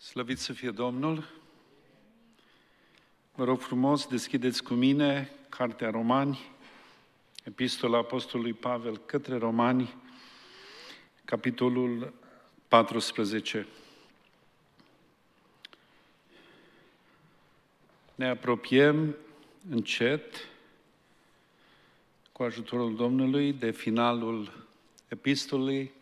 Slăvit să fie Domnul! Vă rog frumos, deschideți cu mine Cartea Romani, Epistola Apostolului Pavel către Romani, capitolul 14. Ne apropiem încet, cu ajutorul Domnului, de finalul epistolei.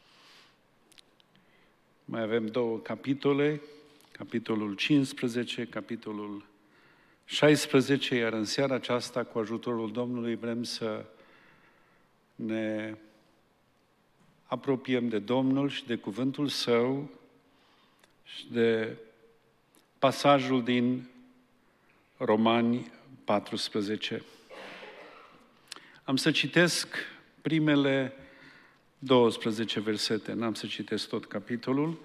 Mai avem două capitole, capitolul 15, capitolul 16, iar în seara aceasta, cu ajutorul Domnului, vrem să ne apropiem de Domnul și de cuvântul Său și de pasajul din Romani 14. Am să citesc primele 12 versete, n-am să citesc tot capitolul.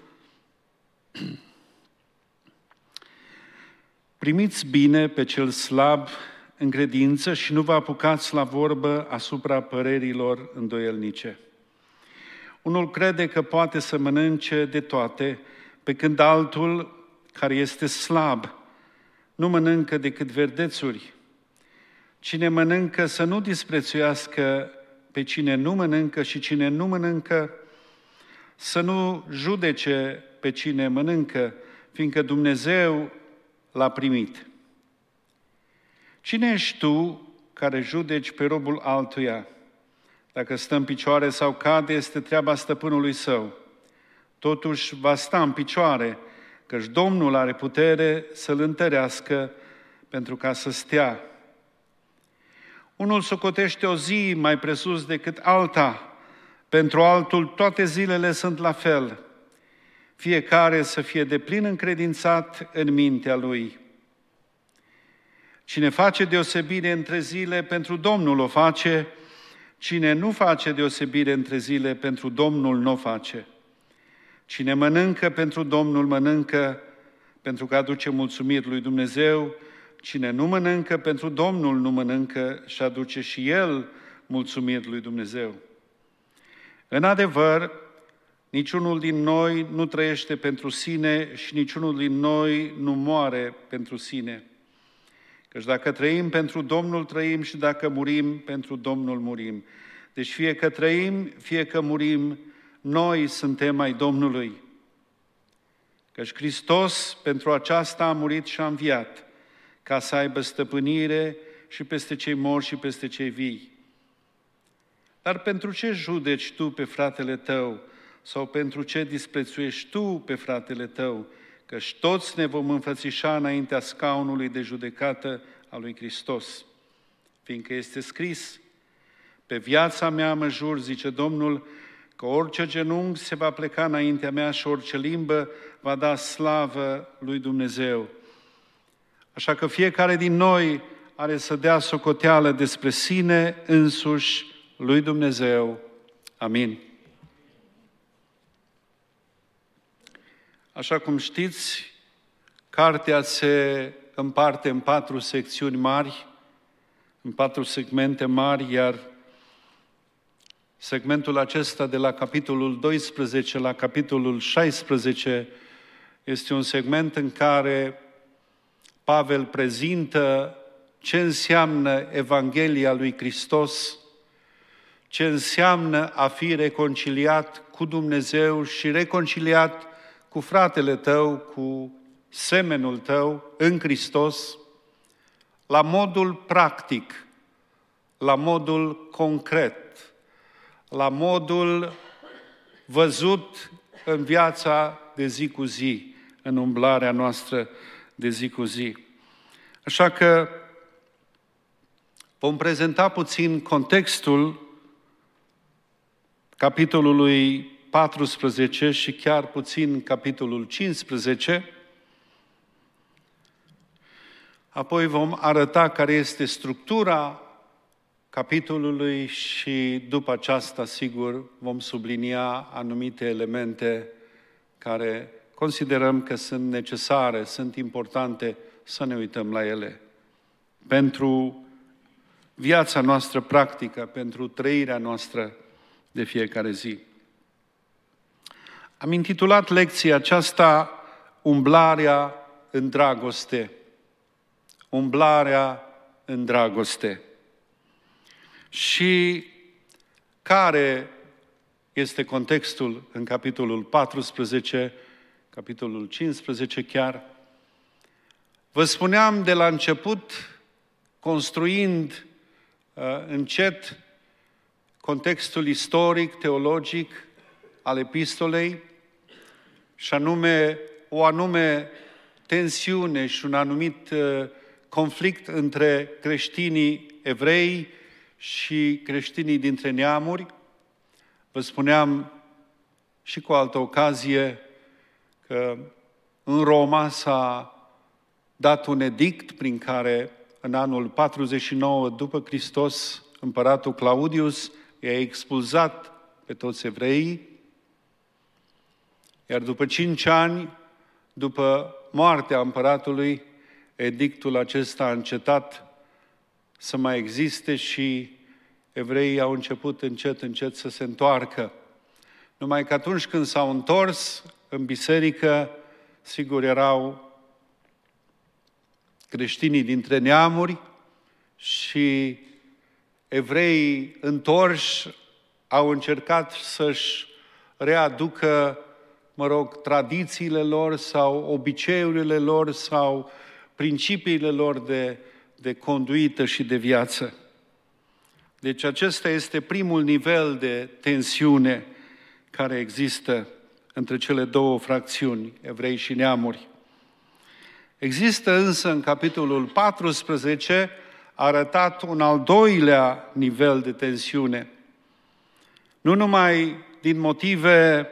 Primiți bine pe cel slab în credință și nu vă apucați la vorbă asupra părerilor îndoielnice. Unul crede că poate să mănânce de toate, pe când altul, care este slab, nu mănâncă decât verdețuri. Cine mănâncă să nu disprețuiască pe cine nu mănâncă și cine nu mănâncă să nu judece pe cine mănâncă, fiindcă Dumnezeu l-a primit. Cine ești tu care judeci pe robul altuia? Dacă stă în picioare sau cade, este treaba stăpânului său. Totuși va sta în picioare, căci Domnul are putere să-l întărească pentru ca să stea. Unul socotește o zi mai presus decât alta, pentru altul toate zilele sunt la fel. Fiecare să fie deplin încredințat în mintea lui. Cine face deosebire între zile, pentru Domnul o face. Cine nu face deosebire între zile, pentru Domnul nu o face. Cine mănâncă, pentru Domnul mănâncă, pentru că aduce mulțumiri lui Dumnezeu. Cine nu mănâncă, pentru Domnul nu mănâncă și aduce și el mulțumiri lui Dumnezeu. În adevăr, niciunul din noi nu trăiește pentru sine și niciunul din noi nu moare pentru sine. Căci dacă trăim, pentru Domnul trăim și dacă murim, pentru Domnul murim. Deci fie că trăim, fie că murim, noi suntem ai Domnului. Căci Hristos pentru aceasta a murit și a înviat, ca să aibă stăpânire și peste cei morți și peste cei vii. Dar pentru ce judeci tu pe fratele tău sau pentru ce disprețuiești tu pe fratele tău? Căci toți ne vom înfățișa înaintea scaunului de judecată a lui Hristos. Fiindcă este scris, pe viața mea mă jur, zice Domnul, că orice genunchi se va pleca înaintea mea și orice limbă va da slavă lui Dumnezeu. Așa că fiecare din noi are să dea socoteală despre sine însuși lui Dumnezeu. Amin. Așa cum știți, cartea se împarte în 4 secțiuni mari, în 4 segmente mari, iar segmentul acesta de la capitolul 12 la capitolul 16 este un segment în care Pavel prezintă ce înseamnă Evanghelia lui Hristos, ce înseamnă a fi reconciliat cu Dumnezeu și reconciliat cu fratele tău, cu semenul tău în Hristos, la modul practic, la modul concret, la modul văzut în viața de zi cu zi, în umblarea noastră de zi cu zi. Așa că vom prezenta puțin contextul capitolului 14 și chiar puțin capitolul 15. Apoi vom arăta care este structura capitolului și după aceasta, sigur, vom sublinia anumite elemente care considerăm că sunt necesare, sunt importante să ne uităm la ele. Pentru viața noastră practică, pentru trăirea noastră de fiecare zi. Am intitulat lecția aceasta umblarea în dragoste. Umblarea în dragoste. Și care este contextul în capitolul 14, capitolul 15 chiar? Vă spuneam de la început, construind încet contextul istoric, teologic al epistolei, și anume o anume tensiune și un anumit conflict între creștinii evrei și creștinii dintre neamuri. Vă spuneam și cu altă ocazie că în Roma s-a dat un edict prin care în anul 49 după Hristos, împăratul Claudius i-a expulzat pe toți evreii, iar după 5 ani, după moartea împăratului, edictul acesta a încetat să mai existe și evreii au început încet să se întoarcă. Numai că atunci când s-au întors în biserică, sigur erau creștinii dintre neamuri și evreii întorși au încercat să-și readucă, tradițiile lor sau obiceiurile lor sau principiile lor de conduită și de viață. Deci acesta este primul nivel de tensiune care există între cele două fracțiuni, evrei și neamuri. Există însă în capitolul 14 arătat un al doilea nivel de tensiune. Nu numai din motive,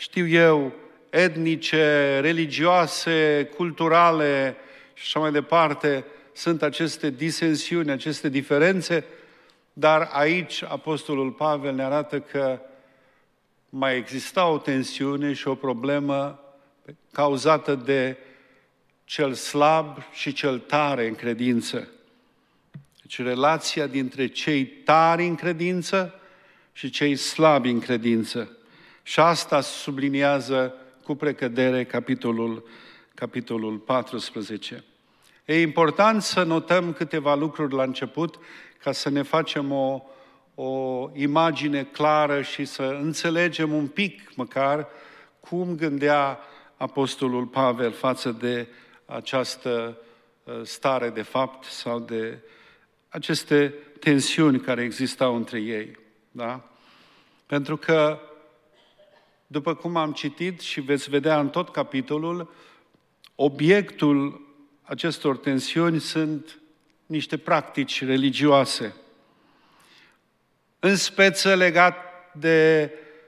etnice, religioase, culturale și așa mai departe, sunt aceste disensiuni, aceste diferențe, dar aici Apostolul Pavel ne arată că mai exista o tensiune și o problemă cauzată de cel slab și cel tare în credință. Deci relația dintre cei tari în credință și cei slabi în credință. Și asta subliniază cu precădere capitolul 14. E important să notăm câteva lucruri la început ca să ne facem o imagine clară și să înțelegem un pic măcar cum gândea Apostolul Pavel față de această stare de fapt sau de aceste tensiuni care existau între ei. Da? Pentru că, după cum am citit și veți vedea în tot capitolul, obiectul acestor tensiuni sunt niște practici religioase, în speță legat de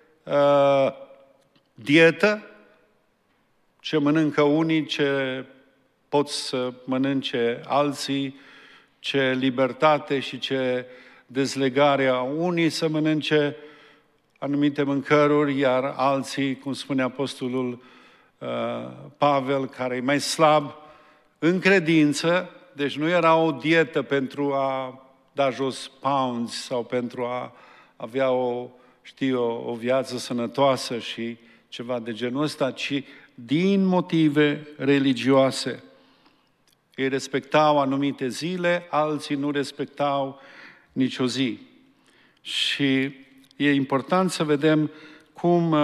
dietă, ce mănâncă unii, ce pot să mănânce alții, ce libertate și ce dezlegare a unii să mănânce anumite mâncăruri, iar alții, cum spune Apostolul Pavel, care e mai slab în credință, deci nu era o dietă pentru a da jos pounds sau pentru a avea o viață sănătoasă și ceva de genul ăsta, ci din motive religioase. Ei respectau anumite zile, alții nu respectau nicio zi. Și e important să vedem cum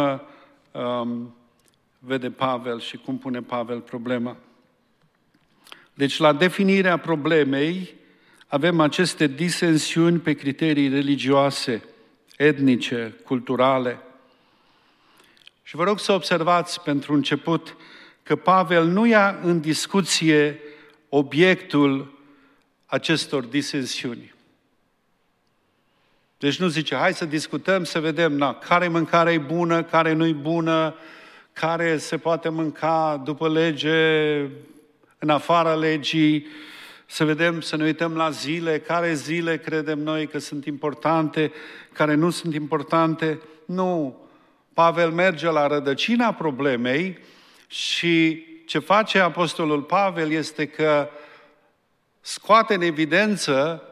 vede Pavel și cum pune Pavel problema. Deci, la definirea problemei, avem aceste disensiuni pe criterii religioase, etnice, culturale. Și vă rog să observați pentru început că Pavel nu ia în discuție obiectul acestor disensiuni. Deci nu zice, hai să discutăm, să vedem care mâncare e bună, care nu e bună, care se poate mânca după lege, în afara legii, să vedem, să ne uităm la zile, care zile credem noi că sunt importante, care nu sunt importante. Nu. Pavel merge la rădăcina problemei și ce face Apostolul Pavel este că scoate în evidență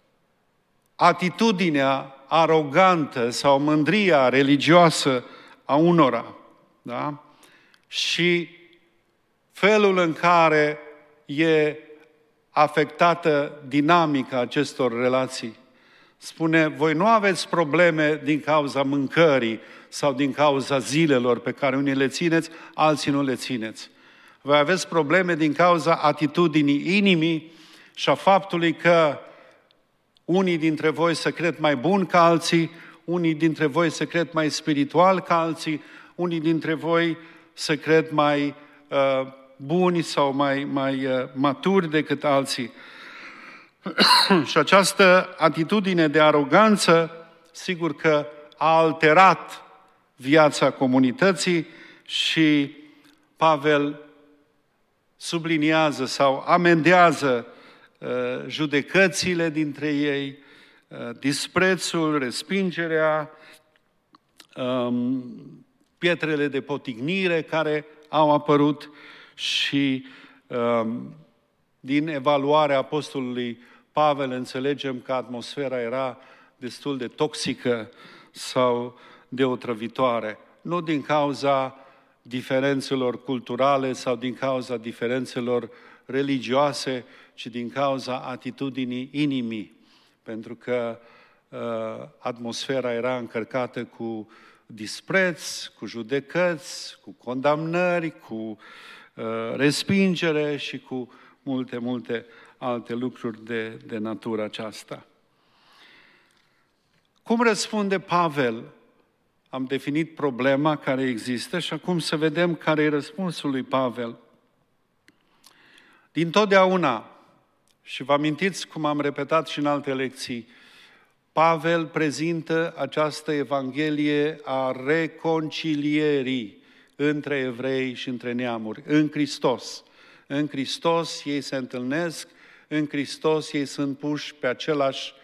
atitudinea arogantă sau mândria religioasă a unora. Da? Și felul în care e afectată dinamica acestor relații. Spune, voi nu aveți probleme din cauza mâncării sau din cauza zilelor pe care unii le țineți, alții nu le țineți. Voi aveți probleme din cauza atitudinii inimii și a faptului că unii dintre voi se cred mai buni ca alții, unii dintre voi se cred mai spiritual ca alții, unii dintre voi se cred mai buni sau mai maturi decât alții. Și această atitudine de aroganță, sigur că a alterat viața comunității și Pavel subliniază sau amendează judecățile dintre ei, disprețul, respingerea, pietrele de potignire care au apărut și din evaluarea apostolului Pavel înțelegem că atmosfera era destul de toxică sau de otrăvitoare. Nu din cauza diferențelor culturale sau din cauza diferențelor religioase, ci din cauza atitudinii inimii. Pentru că atmosfera era încărcată cu dispreț, cu judecăți, cu condamnări, cu respingere și cu multe alte lucruri de natură aceasta. Cum răspunde Pavel? Am definit problema care există și acum să vedem care e răspunsul lui Pavel. Dintotdeauna, și vă amintiți cum am repetat și în alte lecții, Pavel prezintă această Evanghelie a reconcilierii între evrei și între neamuri, în Hristos. În Hristos ei se întâlnesc, în Hristos ei sunt puși pe același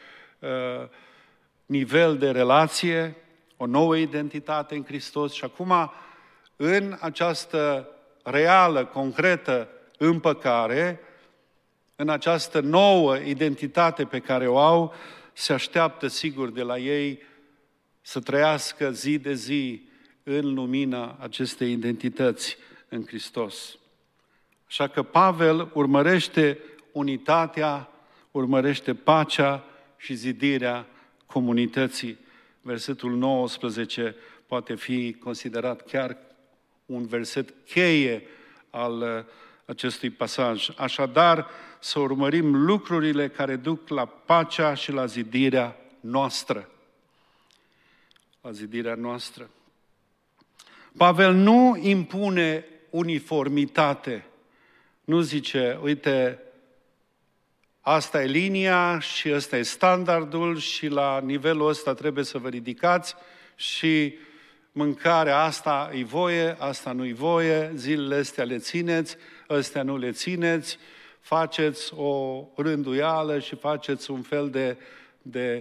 nivel de relație, o nouă identitate în Hristos și acum în această reală, concretă împăcare, în această nouă identitate pe care o au, se așteaptă sigur de la ei să trăiască zi de zi în lumina acestei identități în Hristos. Așa că Pavel urmărește unitatea, urmărește pacea și zidirea comunității. Versetul 19 poate fi considerat chiar un verset cheie al acestui pasaj. Așadar, să urmărim lucrurile care duc la pacea și la zidirea noastră. La zidirea noastră. Pavel nu impune uniformitate. Nu zice, uite, asta e linia și ăsta e standardul și la nivelul ăsta trebuie să vă ridicați și mâncarea asta e voie, asta nu e voie, zilele astea le țineți, astea nu le țineți, faceți o rânduială și faceți un fel de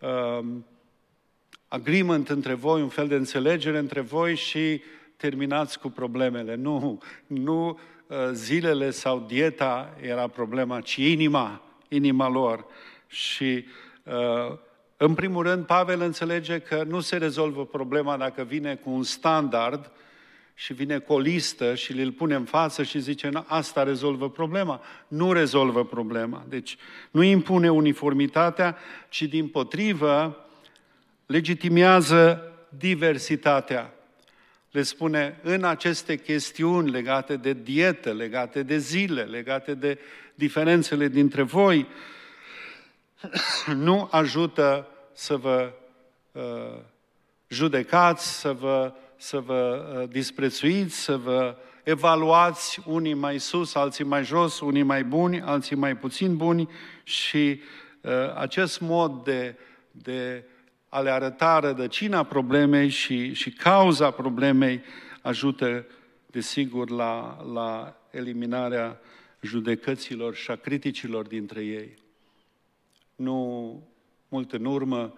agreement între voi, un fel de înțelegere între voi și terminați cu problemele. Nu zilele sau dieta era problema, ci inima lor. Și în primul rând, Pavel înțelege că nu se rezolvă problema dacă vine cu un standard și vine cu o listă și îl pune în față și zice, asta rezolvă problema. Nu rezolvă problema. Deci nu impune uniformitatea, ci dimpotrivă legitimează diversitatea. Le spune, în aceste chestiuni legate de dietă, legate de zile, legate de diferențele dintre voi, nu ajută să vă judecați, să vă disprețuiți, să vă evaluați unii mai sus, alții mai jos, unii mai buni, alții mai puțin buni și acest mod de a le arăta rădăcina problemei și cauza problemei ajută, desigur, la eliminarea judecăților și a criticilor dintre ei. Nu mult în urmă,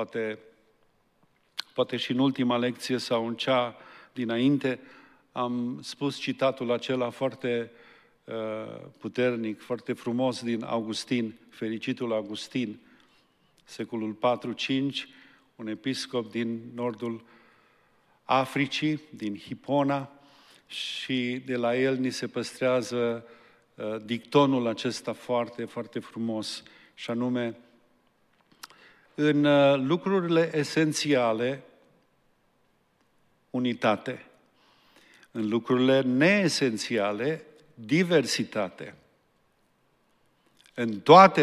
poate și în ultima lecție sau în cea dinainte, am spus citatul acela foarte puternic, foarte frumos din Augustin, fericitul Augustin, secolul 4-5, un episcop din nordul Africii, din Hipona, și de la el ni se păstrează dictonul acesta foarte, foarte frumos, și anume, în lucrurile esențiale, unitate. În lucrurile neesențiale, diversitate. În toate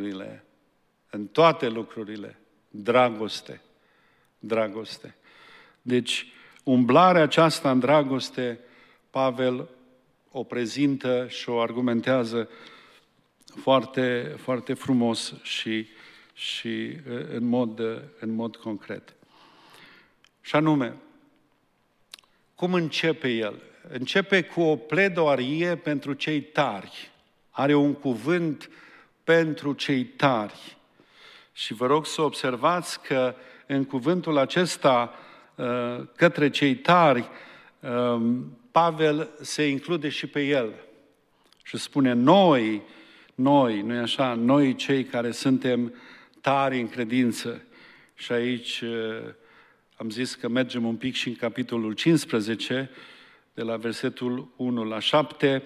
lucrurile, dragoste. Dragoste. Deci, umblarea aceasta în dragoste, Pavel o prezintă și o argumentează foarte, foarte frumos și în mod concret. Și anume, cum începe el? Începe cu o pledoarie pentru cei tari. Are un cuvânt pentru cei tari. Și vă rog să observați că în cuvântul acesta către cei tari, Pavel se include și pe el. Și spune noi, nu-i așa, noi cei care suntem tari în credință. Și aici am zis că mergem un pic și în capitolul 15, de la versetul 1 la 7,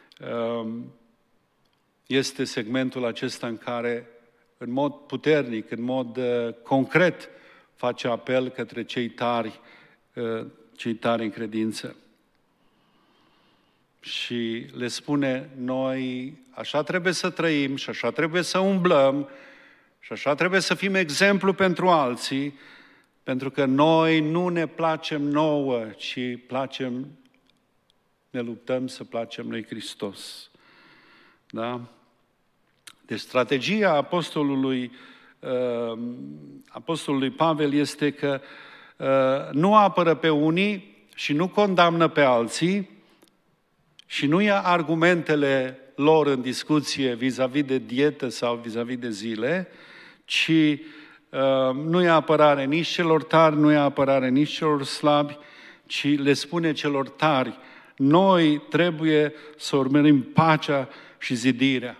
este segmentul acesta în care, în mod puternic, în mod concret, face apel către cei tari în credință. Și le spune, noi așa trebuie să trăim și așa trebuie să umblăm și așa trebuie să fim exemplu pentru alții, pentru că noi nu ne placem nouă, ci ne luptăm să placem lui Hristos. Da? Deci strategia apostolului Pavel este că nu apără pe unii și nu condamnă pe alții și nu ia argumentele lor în discuție vis-a-vis de dietă sau vis-a-vis de zile, ci nu ia apărare nici celor tari, nu ia apărare nici celor slabi, ci le spune celor tari, noi trebuie să urmărim pacea și zidirea.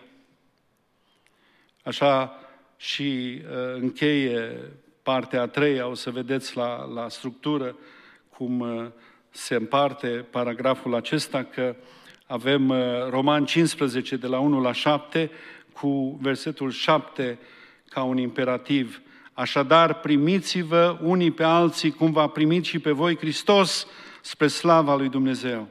Așa și încheie partea a treia, o să vedeți la structură cum se împarte paragraful acesta, că avem Roman 15 de la 1 la 7 cu versetul 7 ca un imperativ. Așadar, primiți-vă unii pe alții cum v-a primit și pe voi Hristos spre slava lui Dumnezeu.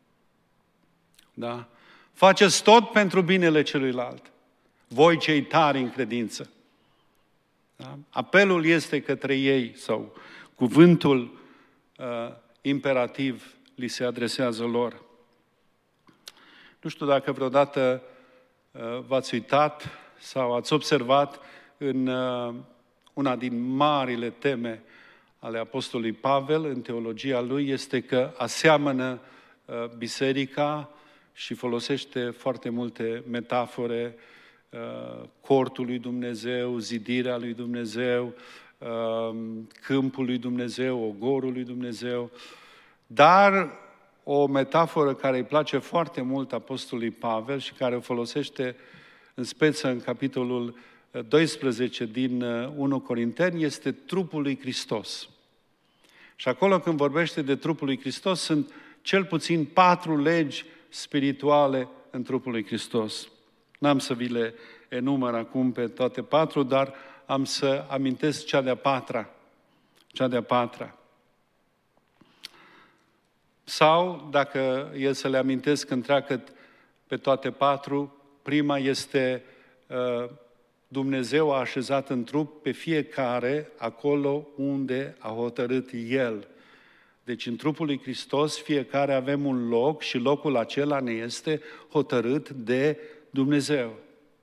Da? Faceți tot pentru binele celuilalt. Voi cei tari în credință. Da? Apelul este către ei sau cuvântul imperativ li se adresează lor. Nu știu dacă vreodată v-ați uitat sau ați observat în una din marile teme ale apostolului Pavel în teologia lui este că aseamănă biserica și folosește foarte multe metafore, cortul lui Dumnezeu, zidirea lui Dumnezeu, câmpul lui Dumnezeu, ogorul lui Dumnezeu, dar o metaforă care îi place foarte mult apostolului Pavel și care o folosește în speță în capitolul 12 din 1 Corinteni este trupul lui Hristos. Și acolo când vorbește de trupul lui Hristos sunt cel puțin 4 legi spirituale în trupul lui Hristos. N-am să vi le enumăr acum pe toate 4, dar am să amintesc cea de-a 4-a. Cea de-a 4-a. Sau, dacă e să le amintesc întreagăt pe toate 4, prima este Dumnezeu a așezat în trup pe fiecare acolo unde a hotărât El. Deci în trupul lui Hristos fiecare avem un loc și locul acela ne este hotărât de Dumnezeu.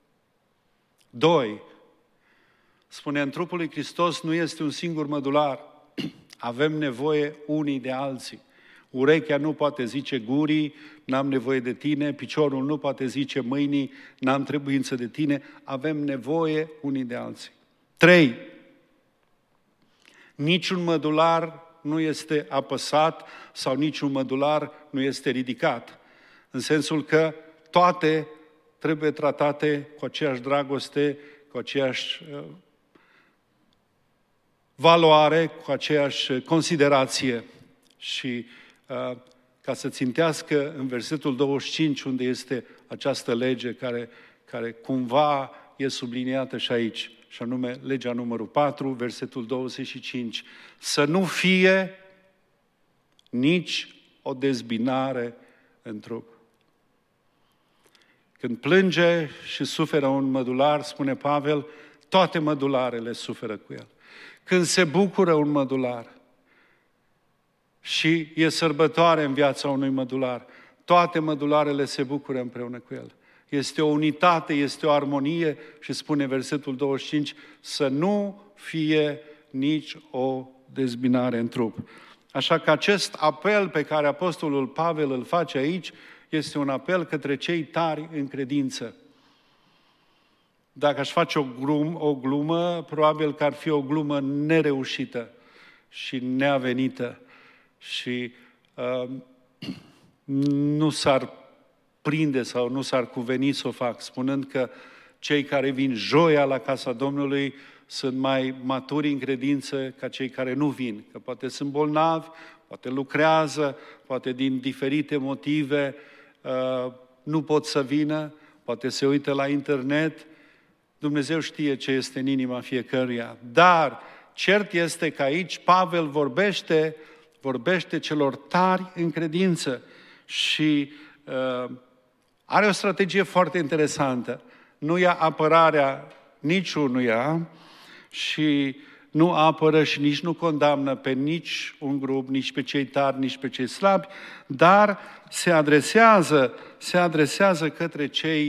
2. Spune, în trupul lui Hristos nu este un singur mădular. Avem nevoie unii de alții. Urechea nu poate zice gurii, n-am nevoie de tine, piciorul nu poate zice mâinii, n-am trebuință de tine, avem nevoie unii de alții. 3. Niciun mădular nu este apăsat sau niciun mădular nu este ridicat. În sensul că toate trebuie tratate cu aceeași dragoste, cu aceeași valoare, cu aceeași considerație. Și ca să țintească în versetul 25, unde este această lege care cumva e subliniată și aici, și anume legea numărul 4, versetul 25, să nu fie nici o dezbinare în trup. Când plânge și suferă un mădular, spune Pavel, toate mădularele suferă cu el. Când se bucură un mădular și e sărbătoare în viața unui mădular, toate mădularele se bucură împreună cu el. Este o unitate, este o armonie și spune versetul 25, să nu fie nici o dezbinare în trup. Așa că acest apel pe care apostolul Pavel îl face aici este un apel către cei tari în credință. Dacă aș face o glumă, probabil că ar fi o glumă nereușită și neavenită și nu s-ar prinde sau nu s-ar cuveni să o fac, spunând că cei care vin joia la casa Domnului sunt mai maturi în credință ca cei care nu vin, că poate sunt bolnavi, poate lucrează, poate din diferite motive nu pot să vină, poate se uită la internet. Dumnezeu știe ce este în inima fiecăruia. Dar cert este că aici Pavel vorbește celor tari în credință și are o strategie foarte interesantă. Nu ia apărarea niciunuia și nu apără și nici nu condamnă pe nici un grup, nici pe cei tari, nici pe cei slabi, dar se adresează către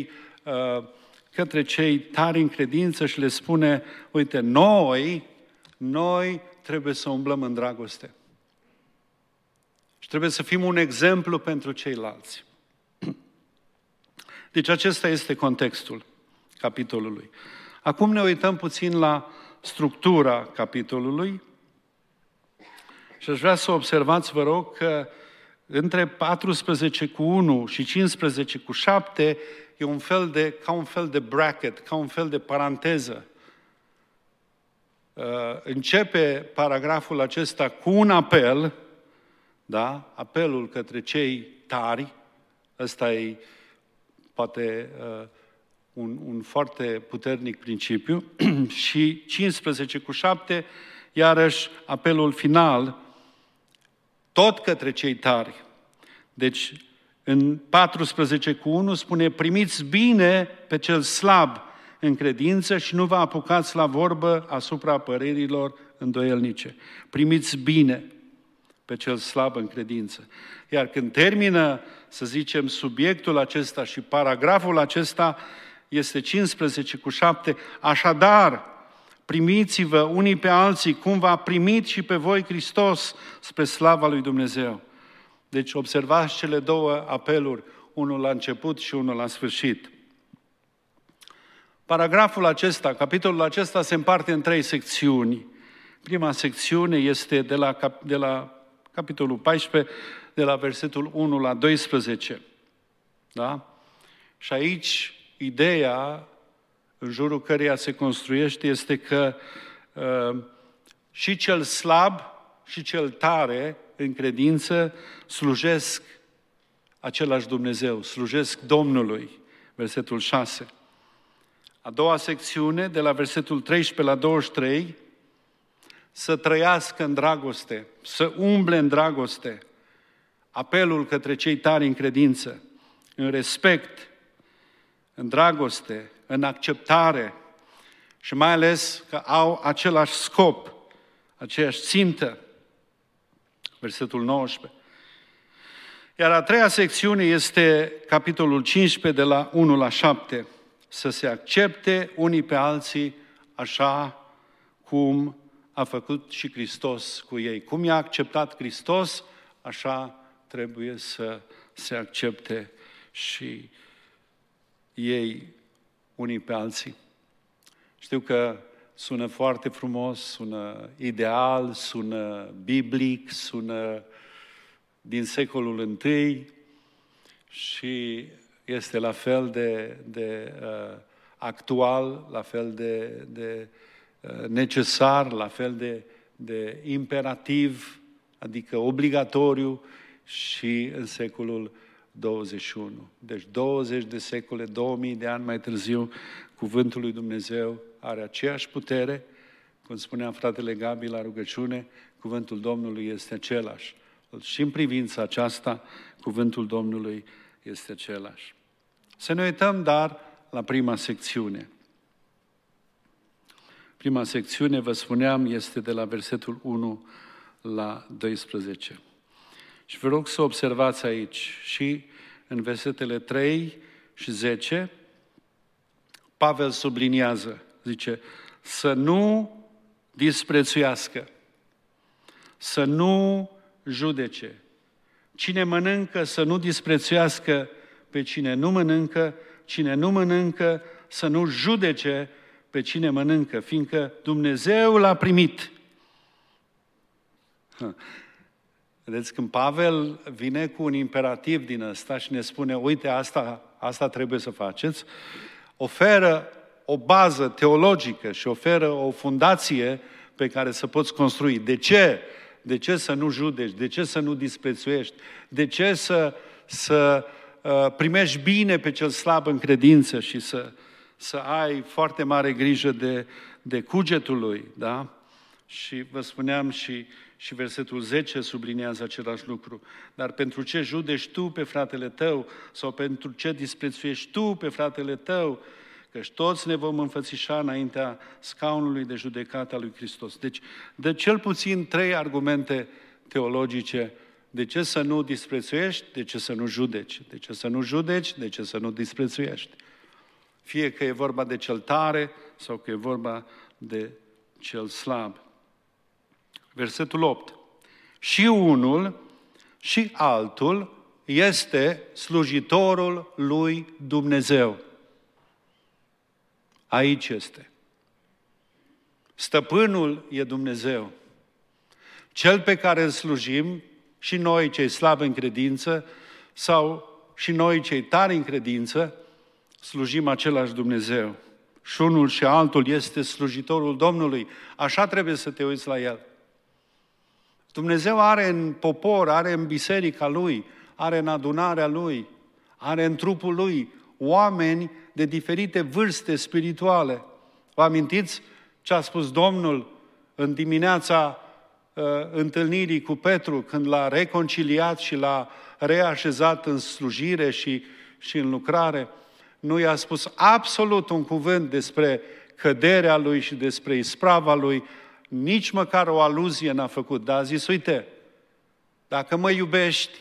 cei tari în credință și le spune, uite, noi trebuie să umblăm în dragoste. Și trebuie să fim un exemplu pentru ceilalți. Deci acesta este contextul capitolului. Acum ne uităm puțin la structura capitolului și aș vrea să observați, vă rog, că între 14 cu 1 și 15 cu 7 e ca un fel de bracket, ca un fel de paranteză. Începe paragraful acesta cu un apel, da? Apelul către cei tari, ăsta e poate un foarte puternic principiu, și 15 cu 7, iarăși apelul final, tot către cei tari. Deci, în 14 cu 1 spune, primiți bine pe cel slab în credință și nu vă apucați la vorbă asupra părerilor îndoielnice. Primiți bine pe cel slab în credință. Iar când termină, să zicem, subiectul acesta și paragraful acesta, este 15 cu 7, așadar, primiți-vă unii pe alții, cum v-a primit și pe voi Hristos spre slava lui Dumnezeu. Deci observați cele două apeluri, unul la început și unul la sfârșit. Paragraful acesta, capitolul acesta se împarte în 3 secțiuni. Prima secțiune este de la capitolul 14, de la versetul 1 la 12. Da? Și aici ideea în jurul căreia se construiește este că și cel slab și cel tare în credință slujesc același Dumnezeu, slujesc Domnului, versetul 6. A doua secțiune, de la versetul 13 la 23, să trăiască în dragoste, să umble în dragoste, apelul către cei tari în credință, în respect, în dragoste, în acceptare și mai ales că au același scop, aceeași țintă. Versetul 19. Iar a treia secțiune este capitolul 15 de la 1 la 7. Să se accepte unii pe alții așa cum a făcut și Hristos cu ei. Cum i-a acceptat Hristos, așa trebuie să se accepte și ei unii pe alții. Știu că sună foarte frumos, sună ideal, sună biblic, sună din secolul I și este la fel de actual, la fel de necesar, la fel de imperativ, adică obligatoriu și în secolul 21. Deci 20 de secole, 2000 de ani mai târziu, cuvântul lui Dumnezeu are aceeași putere. Cum spunea fratele Gabi la rugăciune, cuvântul Domnului este același. Și în privința aceasta, cuvântul Domnului este același. Să ne uităm, dar, la prima secțiune. Prima secțiune, vă spuneam, este de la versetul 1 la 12. Și vă rog să observați aici și în versetele 3 și 10, Pavel subliniază, zice, să nu disprețuiască, să nu judece. Cine mănâncă să nu disprețuiască pe cine nu mănâncă, cine nu mănâncă să nu judece pe cine mănâncă, fiindcă Dumnezeu l-a primit. Vedeți, când Pavel vine cu un imperativ din ăsta și ne spune, uite, asta trebuie să faceți, oferă o bază teologică și oferă o fundație pe care să poți construi. De ce? De ce să nu judeci? De ce să nu disprețuiești? De ce să primești bine pe cel slab în credință și să ai foarte mare grijă de cugetul lui, da? Și vă spuneam și versetul 10 subliniază același lucru. Dar pentru ce judeci tu pe fratele tău sau pentru ce disprețuiești tu pe fratele tău? Căci toți ne vom înfățișa înaintea scaunului de judecată a lui Hristos. Deci, de cel puțin 3 argumente teologice. De ce să nu disprețuiești? De ce să nu judeci? De ce să nu judeci? De ce să nu disprețuiești? Fie că e vorba de cel tare sau că e vorba de cel slab. Versetul 8. Și unul și altul este slujitorul lui Dumnezeu. Aici este. Stăpânul e Dumnezeu. Cel pe care îl slujim, și noi cei slabi în credință, sau și noi cei tari în credință, slujim același Dumnezeu. Și unul și altul este slujitorul Domnului. Așa trebuie să te uiți la El. Dumnezeu are în popor, are în biserica Lui, are în adunarea Lui, are în trupul Lui oameni de diferite vârste spirituale. Vă amintiți ce a spus Domnul în dimineața întâlnirii cu Petru, când l-a reconciliat și l-a reașezat în slujire și în lucrare? Nu i-a spus absolut un cuvânt despre căderea lui și despre isprava lui, nici măcar o aluzie n-a făcut, dar a zis, uite, dacă mă iubești,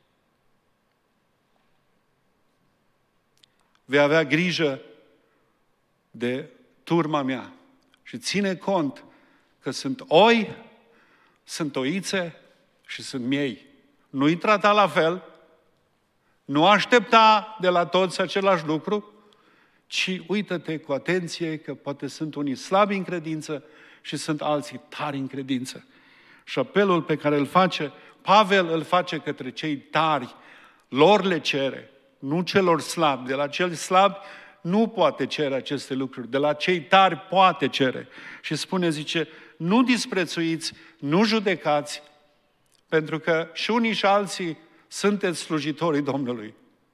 vei avea grijă de turma mea și ține cont că sunt oi, sunt oițe și sunt miei. Nu-i trata la fel, nu aștepta de la toți același lucru, ci uită-te cu atenție că poate sunt unii slabi în credință și sunt alții tari în credință. Și apelul pe care îl face, Pavel îl face către cei tari, lor le cere, nu celor slabi. De la cei slabi nu poate cere aceste lucruri, de la cei tari poate cere. Și spune, zice, nu disprețuiți, nu judecați, pentru că și unii și alții sunteți slujitorii Domnului.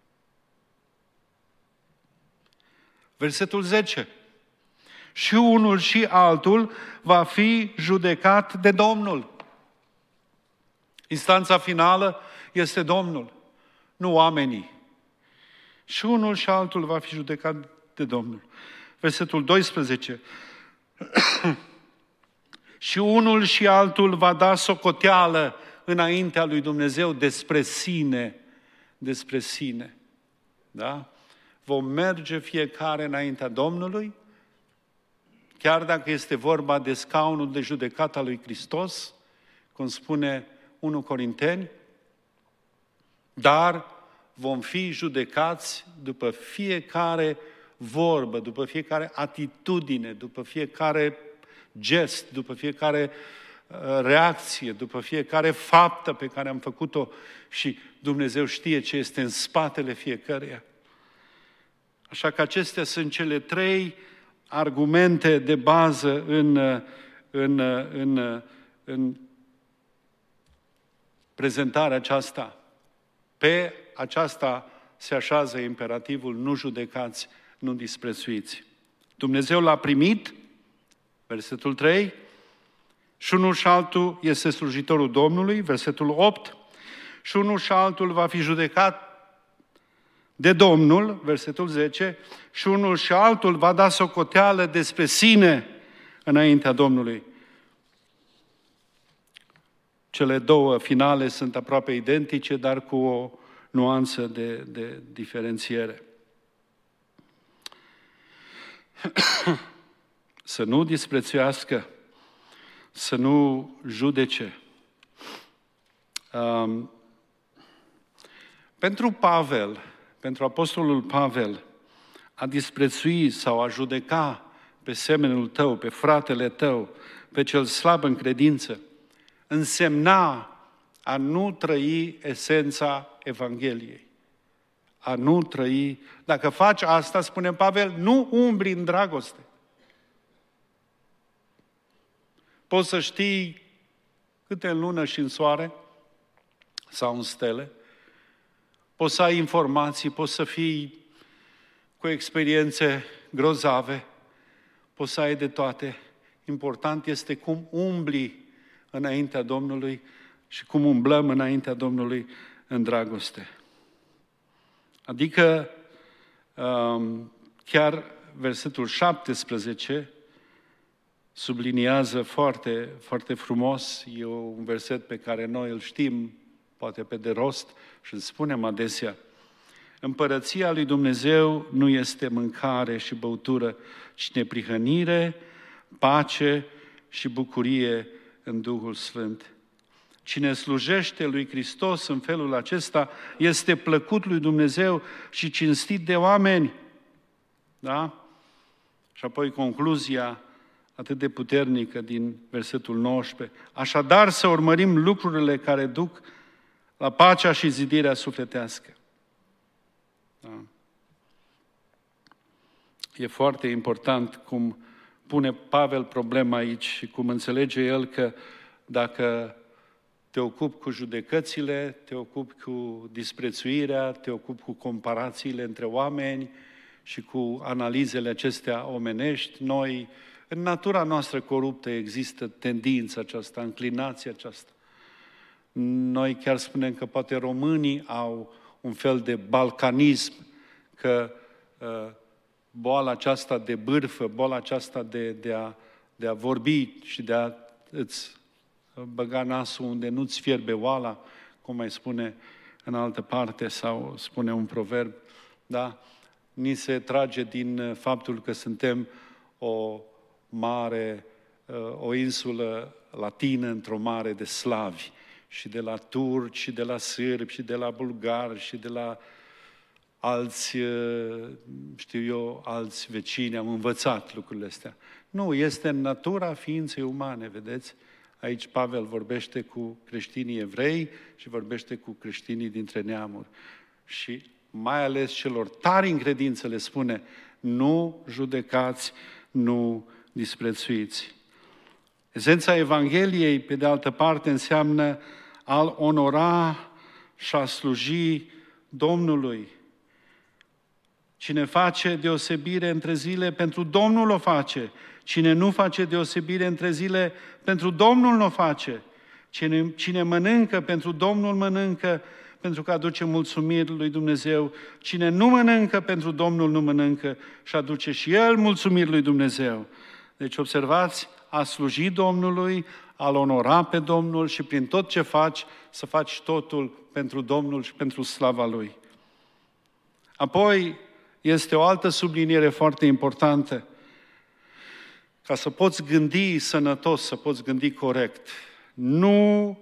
Versetul 10. Și unul și altul va fi judecat de Domnul. Instanța finală este Domnul, nu oamenii. Și unul și altul va fi judecat de Domnul. Versetul 12. Și unul și altul va da socoteală înaintea lui Dumnezeu despre sine. Despre sine. Da? Vom merge fiecare înaintea Domnului, chiar dacă este vorba de scaunul de judecată a lui Hristos, cum spune 1 Corinteni, dar vom fi judecați după fiecare vorbă, după fiecare atitudine, după fiecare gest, după fiecare reacție, după fiecare faptă pe care am făcut-o și Dumnezeu știe ce este în spatele fiecăreia. Așa că acestea sunt cele 3 argumente de bază în prezentarea aceasta. Pe aceasta se așează imperativul: nu judecați, nu disprețuiți. Dumnezeu l-a primit, versetul 3, și unul și altul este slujitorul Domnului, versetul 8, și unul și altul va fi judecat de Domnul, versetul 10, și unul și altul va da socoteală despre sine înaintea Domnului. Cele două finale sunt aproape identice, dar cu o nuanță de diferențiere. Să nu disprețuiască, să nu judece. Pentru Pavel, pentru apostolul Pavel, a disprețui sau a judeca pe semenul tău, pe fratele tău, pe cel slab în credință, însemna a nu trăi esența Evangheliei. A nu trăi. Dacă faci asta, spune Pavel, nu umbli în dragoste. Poți să știi câte în lună și în soare sau în stele, poți să ai informații, poți să fii cu experiențe grozave, poți să ai de toate. Important este cum umbli înaintea Domnului și cum umblăm înaintea Domnului în dragoste. Adică chiar versetul 17 subliniază foarte, foarte frumos, e un verset pe care noi îl știm, poate pe de rost, și îl spunem adesea: Împărăția lui Dumnezeu nu este mâncare și băutură, ci neprihănire, pace și bucurie în Duhul Sfânt. Cine slujește lui Hristos în felul acesta este plăcut lui Dumnezeu și cinstit de oameni. Da? Și apoi concluzia atât de puternică din versetul 19. Așadar să urmărim lucrurile care duc la pacea și zidirea sufletească. Da. E foarte important cum pune Pavel problema aici și cum înțelege el că dacă te ocupi cu judecățile, te ocupi cu disprețuirea, te ocupi cu comparațiile între oameni și cu analizele acestea omenești, noi, în natura noastră coruptă, există tendința aceasta, înclinația aceasta. Noi chiar spunem că poate românii au un fel de balcanism, că boala aceasta de bârfă, boala aceasta de a vorbi și de a îți băga nasul unde nu-ți fierbe oala, cum mai spune în altă parte sau spune un proverb, da? Ni se trage din faptul că suntem o insulă latină într-o mare de slavi, și de la turci, și de la sârbi, și de la bulgari, și de la alți, alți vecini, am învățat lucrurile astea. Nu, este în natura ființei umane, vedeți? Aici Pavel vorbește cu creștinii evrei și vorbește cu creștinii dintre neamuri. Și mai ales celor tari în credință le spune: nu judecați, nu disprețuiți. Esența Evangheliei, pe de altă parte, înseamnă a-L onora și a sluji Domnului. Cine face deosebire între zile, pentru Domnul o face. Cine nu face deosebire între zile, pentru Domnul nu o face. Cine mănâncă, pentru Domnul mănâncă, pentru că aduce mulțumiri lui Dumnezeu. Cine nu mănâncă, pentru Domnul nu mănâncă și aduce și el mulțumiri lui Dumnezeu. Deci observați, a sluji Domnului, a-L onora pe Domnul și prin tot ce faci, să faci totul pentru Domnul și pentru slava Lui. Apoi, este o altă subliniere foarte importantă. Ca să poți gândi sănătos, să poți gândi corect. Nu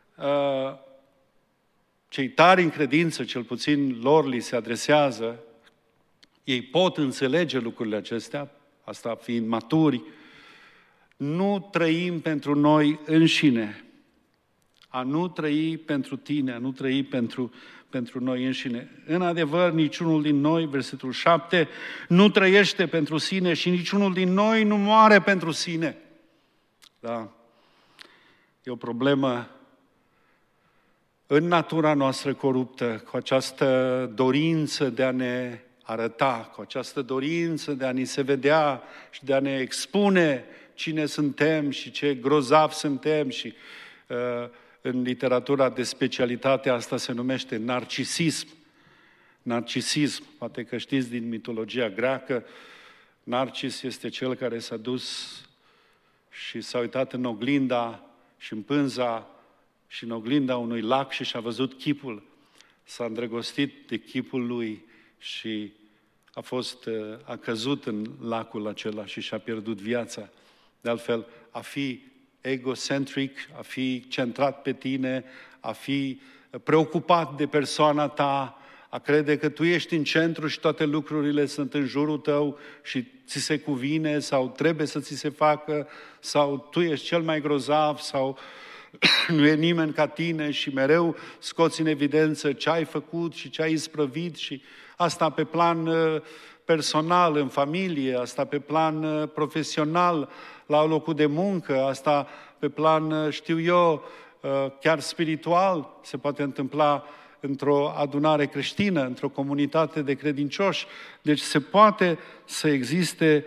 cei tari în credință, cel puțin lor li se adresează, ei pot înțelege lucrurile acestea, asta fiind maturi. Nu trăim pentru noi înșine. A nu trăi pentru tine, a nu trăi pentru noi înșine. În adevăr, niciunul din noi, versetul 7, nu trăiește pentru sine și niciunul din noi nu moare pentru sine. Da. E o problemă în natura noastră coruptă, cu această dorință de a ne arăta, cu această dorință de a ni se vedea și de a ne expune cine suntem și ce grozavi suntem și în literatura de specialitate asta se numește narcisism. Narcisism, poate că știți din mitologia greacă, Narcis este cel care s-a dus și s-a uitat în oglinda și în pânza și în oglinda unui lac și și-a văzut chipul. S-a îndrăgostit de chipul lui și a căzut în lacul acela și și-a pierdut viața. De altfel, a fi egocentric, a fi centrat pe tine, a fi preocupat de persoana ta, a crede că tu ești în centru și toate lucrurile sunt în jurul tău și ți se cuvine sau trebuie să ți se facă sau tu ești cel mai grozav sau nu e nimeni ca tine și mereu scoți în evidență ce ai făcut și ce ai isprăvit și asta pe plan personal, în familie, asta pe plan profesional, la locul de muncă, asta pe plan, știu eu, chiar spiritual, se poate întâmpla într-o adunare creștină, într-o comunitate de credincioși. Deci se poate să existe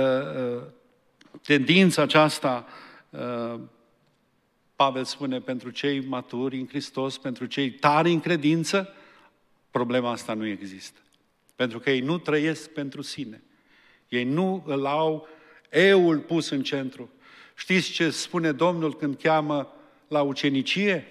tendința aceasta, Pavel spune, pentru cei maturi în Hristos, pentru cei tari în credință, problema asta nu există. Pentru că ei nu trăiesc pentru sine. Ei nu îl au eul pus în centru. Știți ce spune Domnul când cheamă la ucenicie?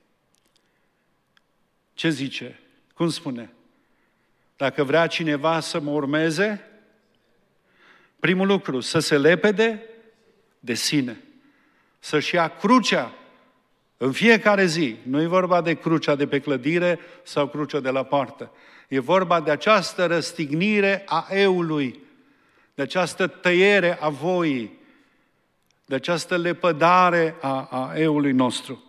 Ce zice? Cum spune? Dacă vrea cineva să mă urmeze, primul lucru, să se lepede de sine. Să-și ia crucea în fiecare zi. Nu e vorba de crucea de pe clădire sau crucea de la poartă. E vorba de această răstignire a eului, de această tăiere a voii, de această lepădare a eului nostru.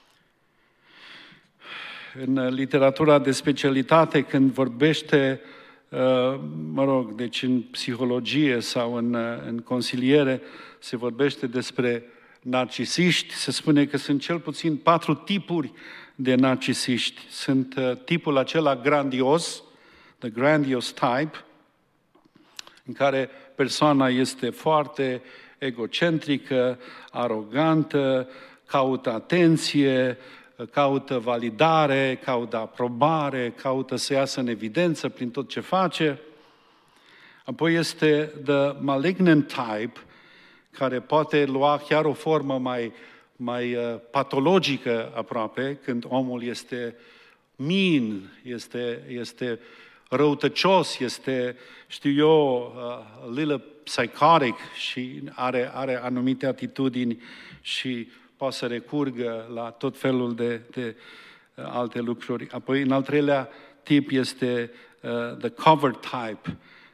În literatura de specialitate, când vorbește, deci în psihologie sau în consiliere, se vorbește despre narcisiști, se spune că sunt cel puțin 4 tipuri de narcisiști. Sunt tipul acela grandios, the grandiose type, în care persoana este foarte egocentrică, arogantă, caută atenție, caută validare, caută aprobare, caută să iasă în evidență prin tot ce face. Apoi este the malignant type, care poate lua chiar o formă mai patologică aproape, când omul este mean, este răutăcios, este, știu eu, a little psychotic și are anumite atitudini și poate să recurgă la tot felul de alte lucruri. Apoi, în al treilea tip este the cover type,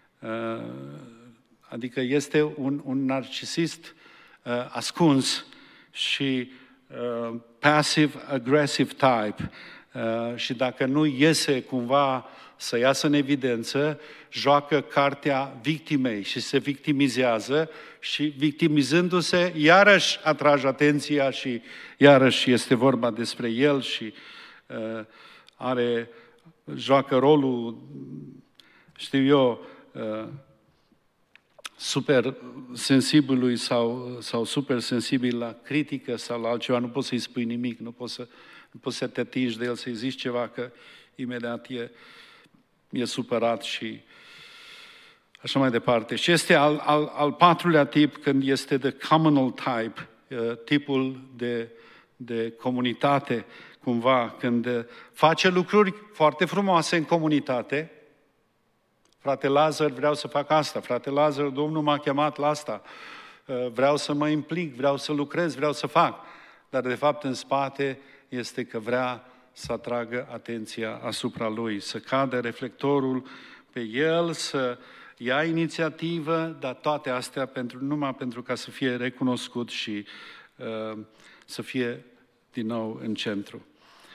adică este un narcisist ascuns și passive-aggressive type. Și dacă nu iese cumva să iasă în evidență, joacă cartea victimei și se victimizează și victimizându-se, iarăși atrage atenția și iarăși este vorba despre el și joacă rolul, știu eu, super sensibilului sau super sensibil la critică sau la altceva, nu poți să-i spui nimic, nu poți să te atingi de el, să-i zici ceva, că imediat e supărat și așa mai departe. Și este al patrulea tip, când este the communal type, tipul de comunitate, cumva, când face lucruri foarte frumoase în comunitate. Frate Lazar, vreau să fac asta. Frate Lazar, Domnul m-a chemat la asta. Vreau să mă implic, vreau să lucrez, vreau să fac. Dar de fapt în spate este că vrea să atragă atenția asupra lui, să cadă reflectorul pe el, să ia inițiativă, dar toate astea numai pentru ca să fie recunoscut și să fie din nou în centru.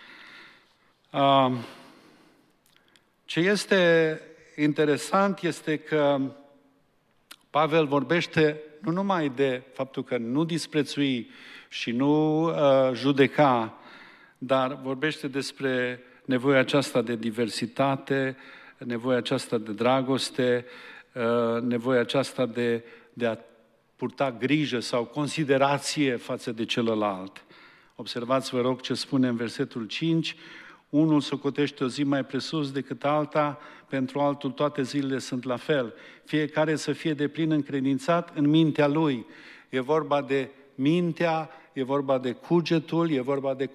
Ce este interesant este că Pavel vorbește nu numai de faptul că nu disprețui și nu judeca, dar vorbește despre nevoia aceasta de diversitate, nevoia aceasta de dragoste, nevoia aceasta de a purta grijă sau considerație față de celălalt. Observați, vă rog, ce spune în versetul 5, unul socotește o zi mai presus decât alta, pentru altul toate zilele sunt la fel. Fiecare să fie deplin încredințat în mintea lui. E vorba de mintea, e vorba de cugetul, e vorba de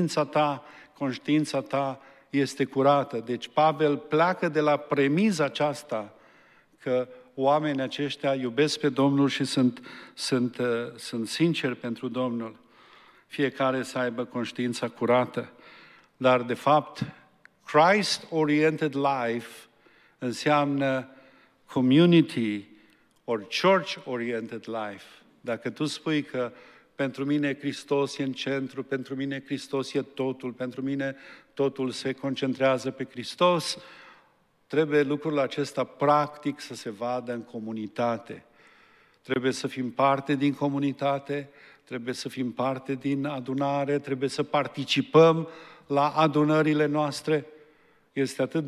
conștiința ta este curată. Deci Pavel pleacă de la premiza aceasta că oamenii aceștia iubesc pe Domnul și sunt sinceri pentru Domnul. Fiecare să aibă conștiința curată. Dar, de fapt, Christ-oriented life înseamnă community or church-oriented life. Dacă tu spui că pentru mine Hristos e în centru, pentru mine Hristos e totul, pentru mine totul se concentrează pe Hristos, trebuie lucrul acesta practic să se vadă în comunitate. Trebuie să fim parte din comunitate, trebuie să fim parte din adunare, trebuie să participăm la adunările noastre. Este atât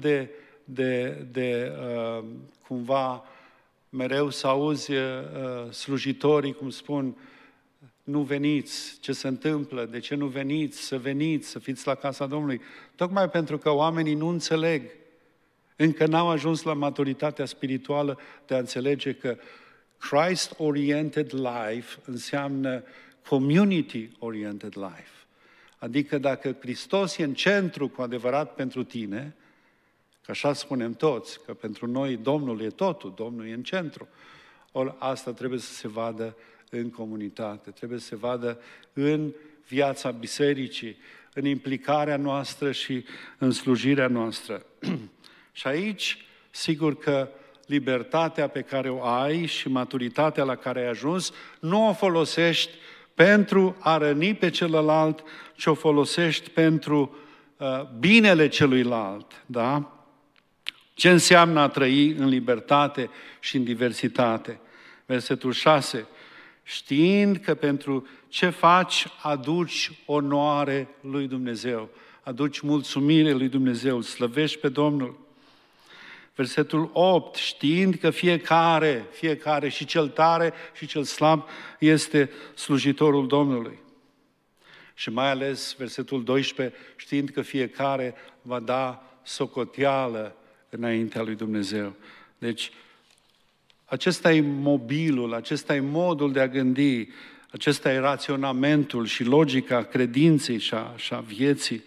de cumva mereu să auzi slujitorii cum spun, nu veniți, ce se întâmplă, de ce nu veniți, să fiți la casa Domnului. Tocmai pentru că oamenii nu înțeleg, încă n-au ajuns la maturitatea spirituală de a înțelege că Christ-oriented life înseamnă community-oriented life. Adică dacă Hristos e în centru cu adevărat pentru tine, că așa spunem toți, că pentru noi Domnul e totul, Domnul e în centru, ori asta trebuie să se vadă în comunitate, trebuie să se vadă în viața bisericii, în implicarea noastră și în slujirea noastră. Și aici, sigur că libertatea pe care o ai și maturitatea la care ai ajuns, nu o folosești pentru a răni pe celălalt, ci o folosești pentru binele celuilalt, da? Ce înseamnă a trăi în libertate și în diversitate? Versetul 6. Știind că pentru ce faci, aduci onoare lui Dumnezeu, aduci mulțumire lui Dumnezeu, îl slăvești pe Domnul. Versetul 8, știind că fiecare, și cel tare și cel slab, este slujitorul Domnului. Și mai ales versetul 12, știind că fiecare va da socoteală înaintea lui Dumnezeu. Deci, acesta e mobilul, acesta e modul de a gândi, acesta e raționamentul și logica credinței și a vieții.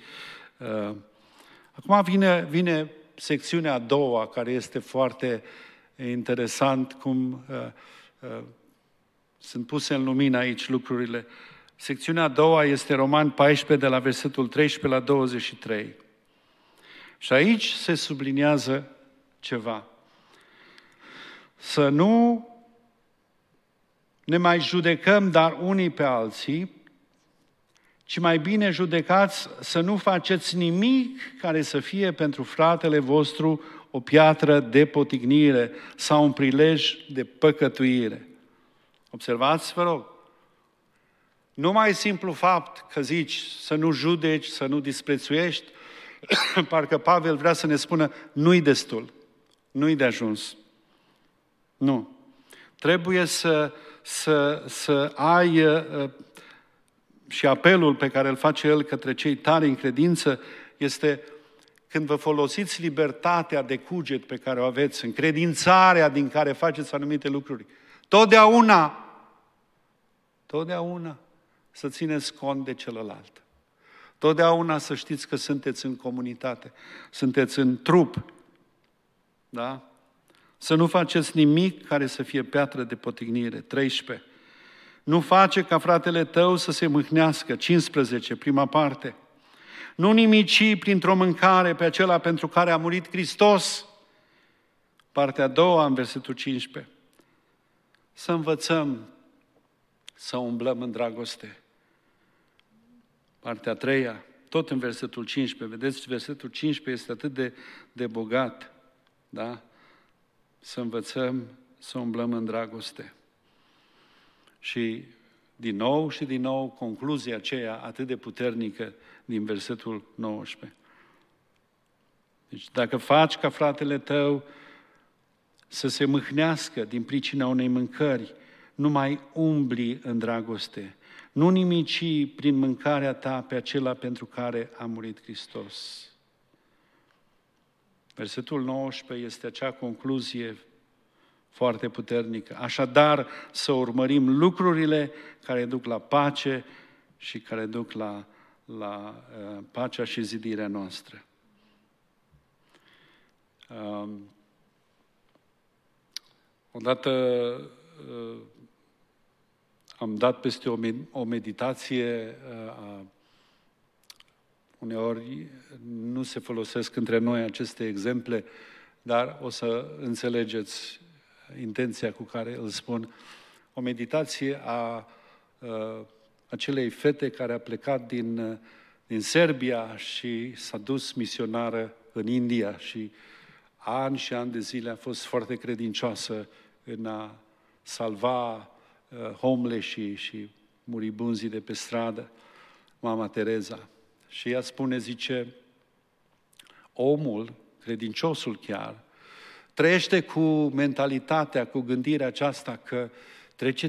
Acum vine secțiunea a doua, care este foarte interesant cum sunt puse în lumină aici lucrurile. Secțiunea a doua este Romani 14, de la versetul 13 la 23. Și aici se subliniază ceva. Să nu ne mai judecăm, dar unii pe alții, ci mai bine judecați să nu faceți nimic care să fie pentru fratele vostru o piatră de potignire sau un prilej de păcătuire. Observați, vă rog, numai simplu fapt că zici să nu judeci, să nu disprețuiești, parcă Pavel vrea să ne spună, nu-i destul, nu-i de ajuns. Nu. Trebuie să ai și apelul pe care îl face el către cei tari în credință este când vă folosiți libertatea de cuget pe care o aveți, încredințarea din care faceți anumite lucruri, totdeauna să țineți cont de celălalt. Totdeauna să știți că sunteți în comunitate, sunteți în trup, da? Să nu faceți nimic care să fie piatră de potignire. 13. Nu face ca fratele tău să se mâhnească. 15, prima parte. Nu nimici printr-o mâncare pe acela pentru care a murit Hristos. Partea a doua, în versetul 15. Să învățăm să umblăm în dragoste. Partea a treia, tot în versetul 15. Vedeți, versetul 15 este atât de bogat. Da? Să învățăm să umblăm în dragoste. Și din nou și din nou concluzia aceea atât de puternică din versetul 19. Deci dacă faci ca fratele tău să se mâhnească din pricina unei mâncări, nu mai umbli în dragoste, nu nimici prin mâncarea ta pe acela pentru care a murit Hristos. Versetul 19 este acea concluzie foarte puternică. Așadar, să urmărim lucrurile care duc la pace și care duc la pacea și zidirea noastră. Odată am dat peste o meditație, uneori nu se folosesc între noi aceste exemple, dar o să înțelegeți intenția cu care îl spun. O meditație a acelei fete care a plecat din Serbia și s-a dus misionară în India și ani și ani de zile a fost foarte credincioasă în a salva homeless-ii și muribunzii de pe stradă, Mama Tereza. Și ea spune, zice, omul, credinciosul chiar, trăiește cu mentalitatea, cu gândirea aceasta că trece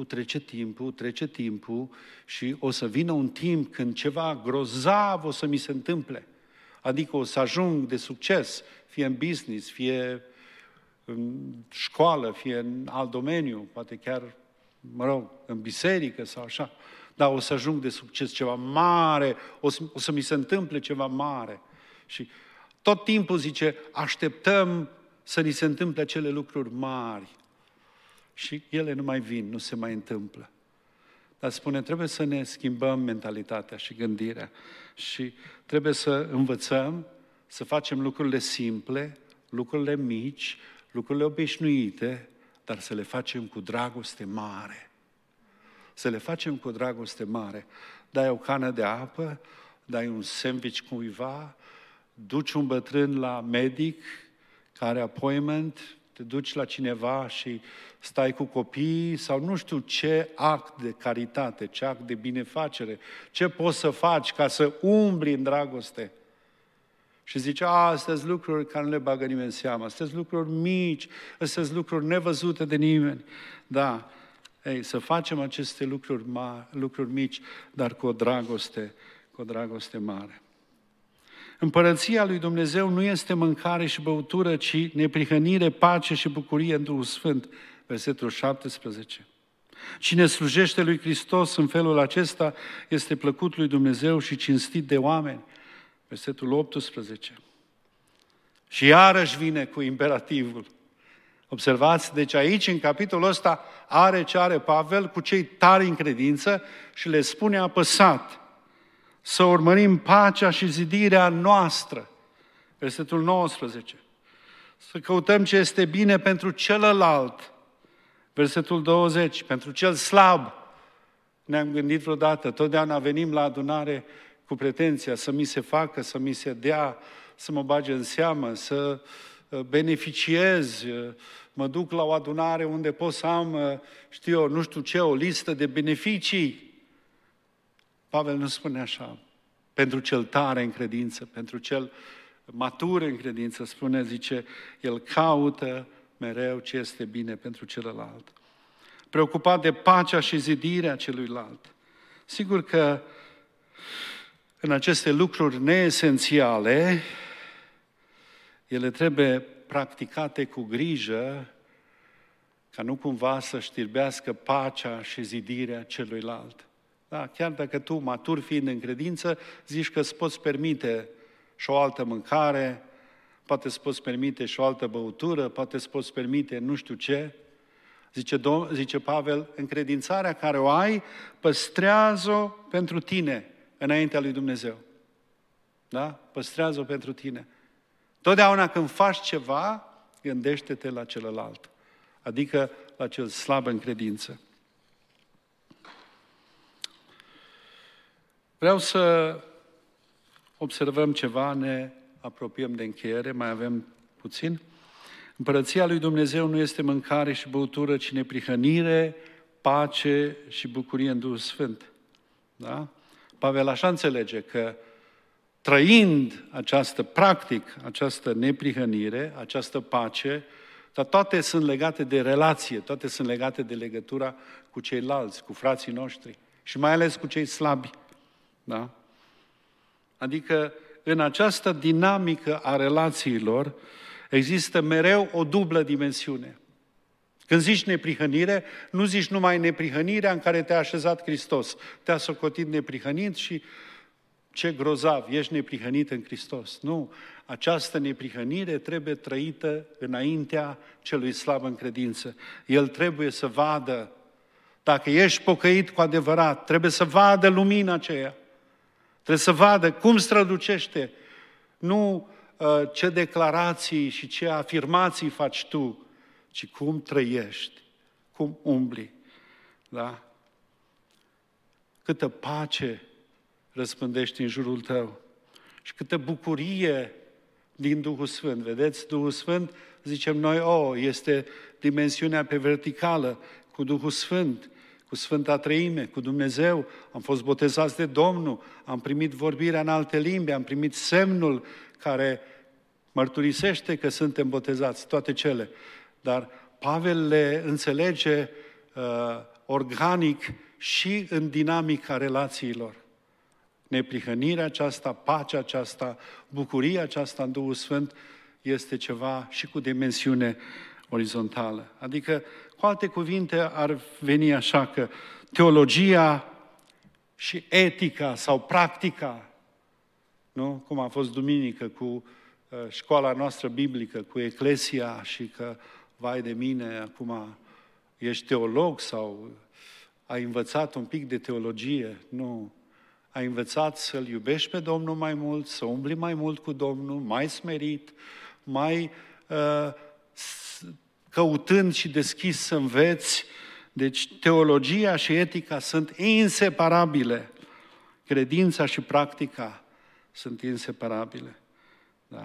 timpul și o să vină un timp când ceva grozav o să mi se întâmple. Adică o să ajung de succes, fie în business, fie în școală, fie în alt domeniu, poate chiar, în biserică sau așa. Dar o să ajung de succes ceva mare, o să mi se întâmple ceva mare. Și tot timpul, zice, așteptăm să ni se întâmple acele lucruri mari. Și ele nu mai vin, nu se mai întâmplă. Dar spune, trebuie să ne schimbăm mentalitatea și gândirea. Și trebuie să învățăm să facem lucrurile simple, lucrurile mici, lucrurile obișnuite, dar să le facem cu dragoste mare. Să le facem cu dragoste mare. Dai o cană de apă, dai un sandwich cuiva, duci un bătrân la medic, care appointment, te duci la cineva și stai cu copiii sau nu știu ce act de caritate, ce act de binefacere, ce poți să faci ca să umbli în dragoste. Și zice, astea sunt lucruri care nu le bagă nimeni în seamă, astea sunt lucruri mici, astea sunt lucruri nevăzute de nimeni. Da, să facem aceste lucruri mici, dar cu o dragoste mare. Împărăția lui Dumnezeu nu este mâncare și băutură, ci neprihănire, pace și bucurie în Duhul Sfânt. Versetul 17. Cine slujește lui Hristos în felul acesta este plăcut lui Dumnezeu și cinstit de oameni. Versetul 18. Și iarăși vine cu imperativul. Observați, deci aici, în capitolul ăsta, are ce are Pavel cu cei tari în credință și le spune apăsat să urmărim pacea și zidirea noastră. Versetul 19. Să căutăm ce este bine pentru celălalt. Versetul 20. Pentru cel slab. Ne-am gândit vreodată, totdeauna venim la adunare cu pretenția să mi se facă, să mi se dea, să mă bage în seamă, să beneficiez, mă duc la o adunare unde pot să am, nu știu ce, o listă de beneficii. Pavel nu spune așa. Pentru cel tare în credință, pentru cel matur în credință, zice, el caută mereu ce este bine pentru celălalt. Preocupat de pacea și zidirea celuilalt. Sigur că în aceste lucruri neesențiale, ele trebuie practicate cu grijă, ca nu cumva să știrbească pacea și zidirea celuilalt. Da, chiar dacă tu, matur fiind în credință, zici că îți poți permite și o altă mâncare, poate îți poți permite și o altă băutură, poate îți poți permite nu știu ce. Zice Pavel, încredințarea care o ai, păstrează-o pentru tine înaintea lui Dumnezeu. Da? Păstrează-o pentru tine. Totdeauna când faci ceva, gândește-te la celălalt, adică la cel slab în credință. Vreau să observăm ceva, ne apropiem de încheiere, mai avem puțin. Împărăția lui Dumnezeu nu este mâncare și băutură, ci neprihănire, pace și bucurie în Duhul Sfânt. Da? Pavel așa înțelege că trăind această practic, această neprihănire, această pace, dar toate sunt legate de relație, toate sunt legate de legătura cu ceilalți, cu frații noștri și mai ales cu cei slabi. Da? Adică în această dinamică a relațiilor există mereu o dublă dimensiune. Când zici neprihănire, nu zici numai neprihănirea în care te-a așezat Hristos. Te-a socotit neprihănit și ce grozav, ești neprihănit în Hristos. Nu, această neprihănire trebuie trăită înaintea celui slab în credință. El trebuie să vadă, dacă ești pocăit cu adevărat, trebuie să vadă lumina aceea. Trebuie să vadă cum strălucește, nu ce declarații și ce afirmații faci tu, ci cum trăiești, cum umbli. Da? Câtă pace răspândești în jurul tău și câtă bucurie din Duhul Sfânt. Vedeți, Duhul Sfânt, zicem noi, este dimensiunea pe verticală, cu Duhul Sfânt, cu Sfânta Treime, cu Dumnezeu, am fost botezați de Domnul, am primit vorbirea în alte limbi, am primit semnul care mărturisește că suntem botezați, toate cele. Dar Pavel le înțelege organic și în dinamica relațiilor. Neprihănirea aceasta, pacea aceasta, bucuria aceasta în Duhul Sfânt este ceva și cu dimensiune orizontală. Adică, cu alte cuvinte, ar veni așa că teologia și etica sau practica, nu? Cum a fost duminică cu școala noastră biblică, cu Eclesia și că, vai de mine, acum ești teolog sau ai învățat un pic de teologie. Nu. Ai învățat să-L iubești pe Domnul mai mult, să umbli mai mult cu Domnul, mai smerit, mai căutând și deschis să înveți. Deci teologia și etica sunt inseparabile. Credința și practica sunt inseparabile. Da?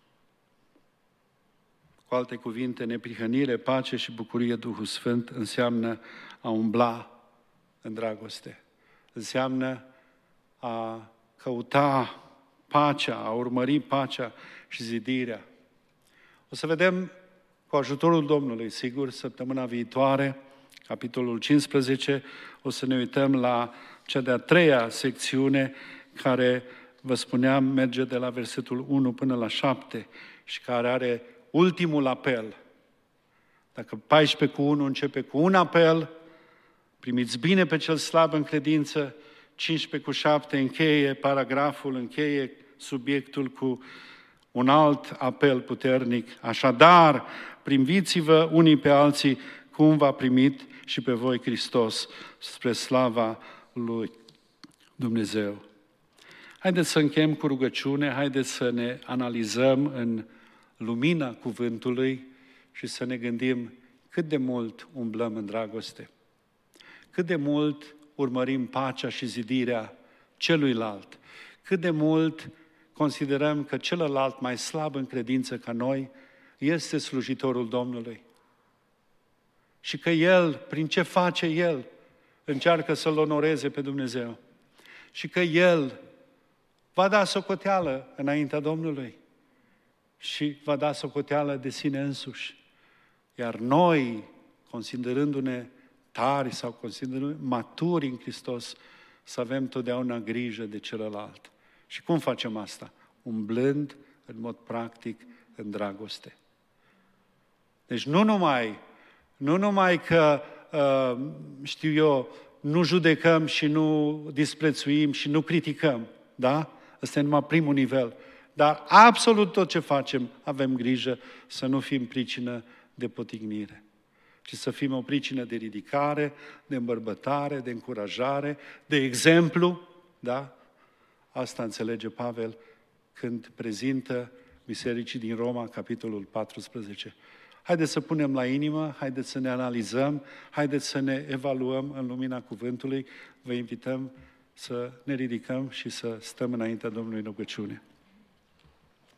Cu alte cuvinte, neprihănire, pace și bucurie Duhul Sfânt înseamnă a umbla în dragoste. Înseamnă a căuta pacea, a urmări pacea și zidirea. O să vedem cu ajutorul Domnului, sigur, săptămâna viitoare, capitolul 15, o să ne uităm la cea de-a treia secțiune care, vă spuneam, merge de la versetul 1 până la 7 și care are ultimul apel. Dacă 14 cu 1 începe cu un apel, primiți bine pe cel slab în credință, 15 cu 7 încheie paragraful, încheie subiectul cu un alt apel puternic. Așadar, primiți-vă unii pe alții cum v-a primit și pe voi Hristos spre slava lui Dumnezeu. Haideți să încheiem cu rugăciune, haideți să ne analizăm în lumina cuvântului și să ne gândim cât de mult umblăm în dragoste, cât de mult urmărim pacea și zidirea celuilalt, cât de mult considerăm că celălalt mai slab în credință ca noi este slujitorul Domnului și că El, prin ce face El, încearcă să-L onoreze pe Dumnezeu și că El va da socoteală înaintea Domnului și va da socoteală de sine însuși. Iar noi, considerându-ne tari sau considerându-ne maturi în Hristos, să avem totdeauna grijă de celălalt. Și cum facem asta? Umblând în mod practic în dragoste. Deci nu numai că, știu eu, nu judecăm și nu disprețuim și nu criticăm, da? Ăsta e numai primul nivel. Dar absolut tot ce facem, avem grijă să nu fim pricină de potignire, ci să fim o pricină de ridicare, de îmbărbătare, de încurajare, de exemplu, da? Asta înțelege Pavel când prezintă bisericii din Roma, capitolul 14. Haideți să punem la inimă, haideți să ne analizăm, haideți să ne evaluăm în lumina cuvântului. Vă invităm să ne ridicăm și să stăm înaintea Domnului în rugăciune.